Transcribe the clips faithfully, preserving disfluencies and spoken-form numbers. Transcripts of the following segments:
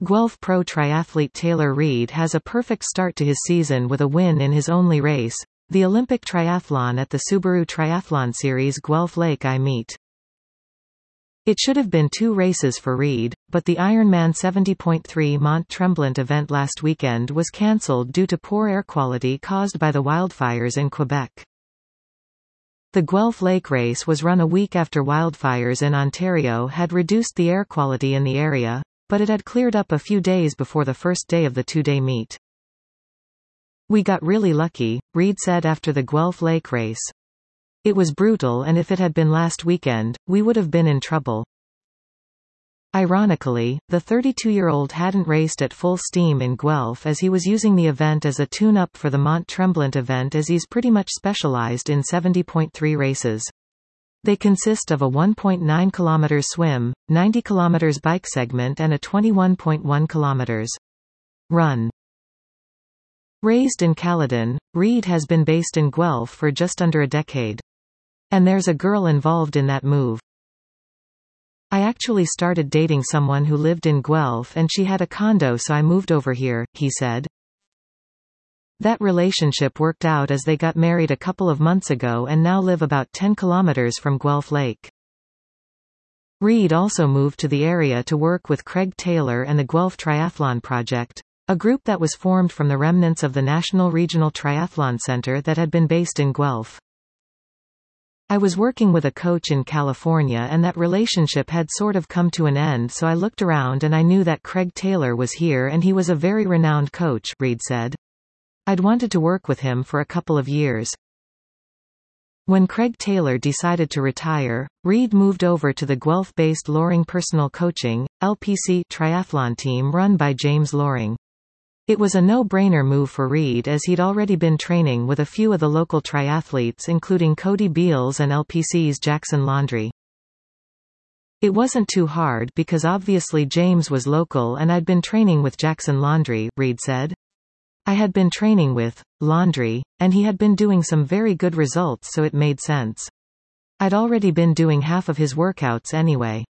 Guelph pro triathlete Taylor Reid has a perfect start to his season with a win in his only race, the Olympic triathlon at the Subaru Triathlon Series Guelph Lake I Meet. It should have been two races for Reid, but the Ironman seventy point three Mont Tremblant event last weekend was cancelled due to poor air quality caused by the wildfires in Quebec. The Guelph Lake race was run a week after wildfires in Ontario had reduced the air quality in the area, but it had cleared up a few days before the first day of the two-day meet. "We got really lucky," Reid said after the Guelph Lake race. "It was brutal, and if it had been last weekend, we would have been in trouble." Ironically, the thirty-two-year-old hadn't raced at full steam in Guelph as he was using the event as a tune-up for the Mont Tremblant event, as he's pretty much specialized in seventy point three races. They consist of a one point nine kilometer swim, ninety kilometer bike segment and a twenty-one point one kilometer run. Raised in Caledon, Reid has been based in Guelph for just under a decade. And there's a girl involved in that move. "I actually started dating someone who lived in Guelph and she had a condo, so I moved over here," he said. That relationship worked out as they got married a couple of months ago and now live about ten kilometers from Guelph Lake. Reid also moved to the area to work with Craig Taylor and the Guelph Triathlon Project, a group that was formed from the remnants of the National Regional Triathlon Center that had been based in Guelph. "I was working with a coach in California and that relationship had sort of come to an end, so I looked around and I knew that Craig Taylor was here and he was a very renowned coach," Reid said. "I'd wanted to work with him for a couple of years." When Craig Taylor decided to retire, Reid moved over to the Guelph-based Loring Personal Coaching, L P C triathlon team run by James Loring. It was a no-brainer move for Reid as he'd already been training with a few of the local triathletes including Cody Beals and L P C's Jackson Laundrie. "It wasn't too hard because obviously James was local and I'd been training with Jackson Laundrie," Reid said. "I had been training with Laundrie, and he had been doing some very good results, so it made sense. I'd already been doing half of his workouts anyway."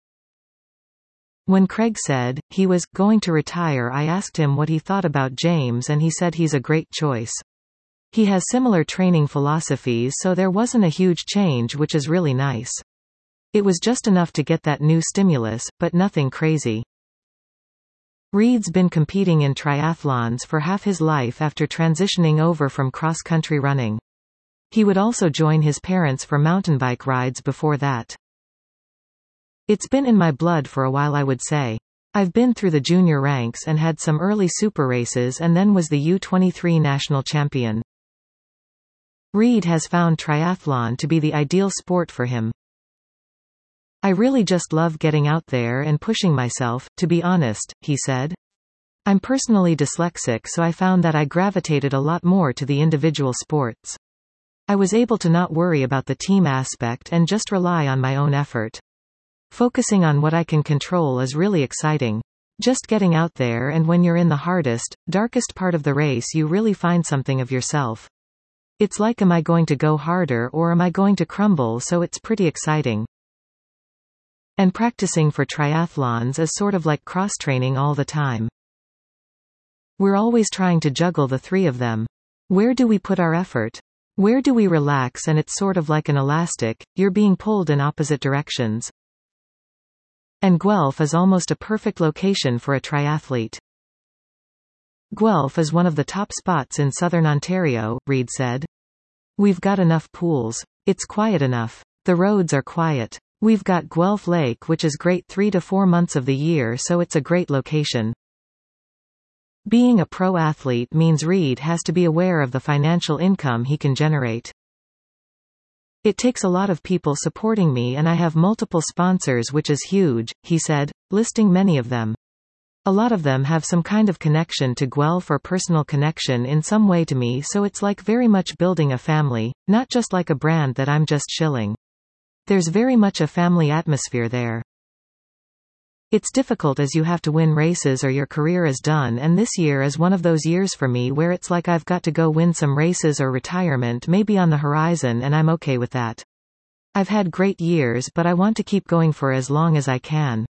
When Craig said he was going to retire, I asked him what he thought about James and he said he's a great choice. He has similar training philosophies, so there wasn't a huge change, which is really nice. It was just enough to get that new stimulus, but nothing crazy. Reid's been competing in triathlons for half his life after transitioning over from cross-country running. He would also join his parents for mountain bike rides before that. "It's been in my blood for a while, I would say. I've been through the junior ranks and had some early super races and then was the U twenty-three national champion." Reid has found triathlon to be the ideal sport for him. "I really just love getting out there and pushing myself, to be honest," he said. "I'm personally dyslexic, so I found that I gravitated a lot more to the individual sports. I was able to not worry about the team aspect and just rely on my own effort. Focusing on what I can control is really exciting. Just getting out there, and when you're in the hardest, darkest part of the race you really find something of yourself. It's like, am I going to go harder or am I going to crumble, so it's pretty exciting. And practicing for triathlons is sort of like cross-training all the time. We're always trying to juggle the three of them. Where do we put our effort? Where do we relax? And it's sort of like an elastic, you're being pulled in opposite directions. And Guelph is almost a perfect location for a triathlete." "Guelph is one of the top spots in southern Ontario," Reid said. "We've got enough pools. It's quiet enough. The roads are quiet. We've got Guelph Lake, which is great three to four months of the year, so it's a great location." Being a pro athlete means Reid has to be aware of the financial income he can generate. "It takes a lot of people supporting me and I have multiple sponsors, which is huge," he said, listing many of them. "A lot of them have some kind of connection to Guelph or personal connection in some way to me, so it's like very much building a family, not just like a brand that I'm just shilling. There's very much a family atmosphere there. It's difficult as you have to win races or your career is done, and this year is one of those years for me where it's like I've got to go win some races or retirement may be on the horizon, and I'm okay with that. I've had great years, but I want to keep going for as long as I can."